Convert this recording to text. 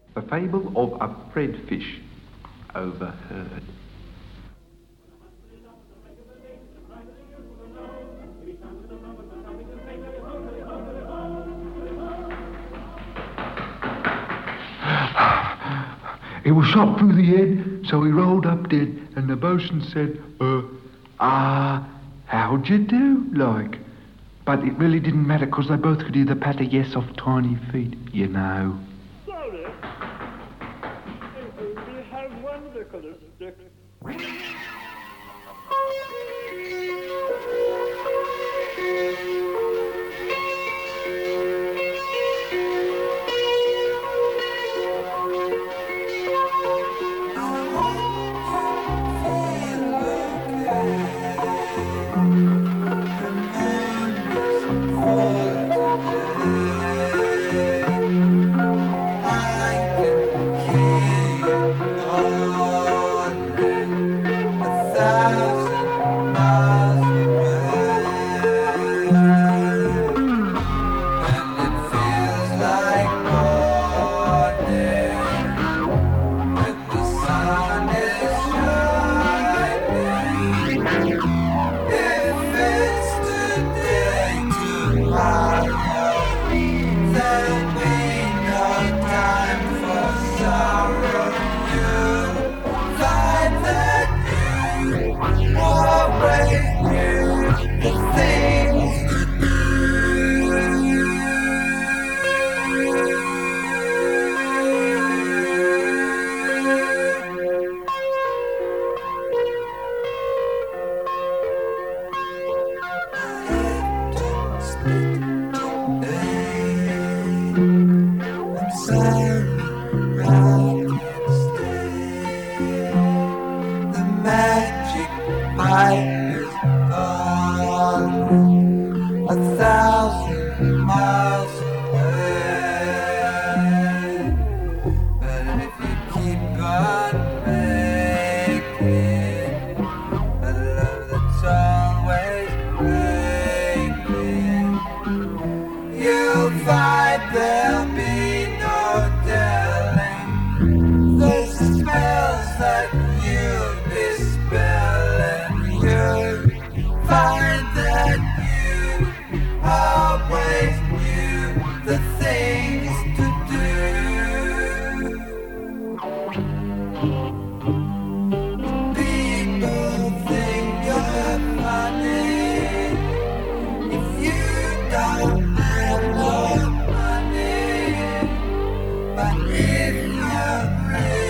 The Fable of a Fredfish. Overheard. He was shot through the head, so he rolled up dead, and the bosun said, how'd you do, like? But it really didn't matter, because they both could hear the patter yes off tiny feet, you know. Sorry. We have one Nicholas Dick. But if you're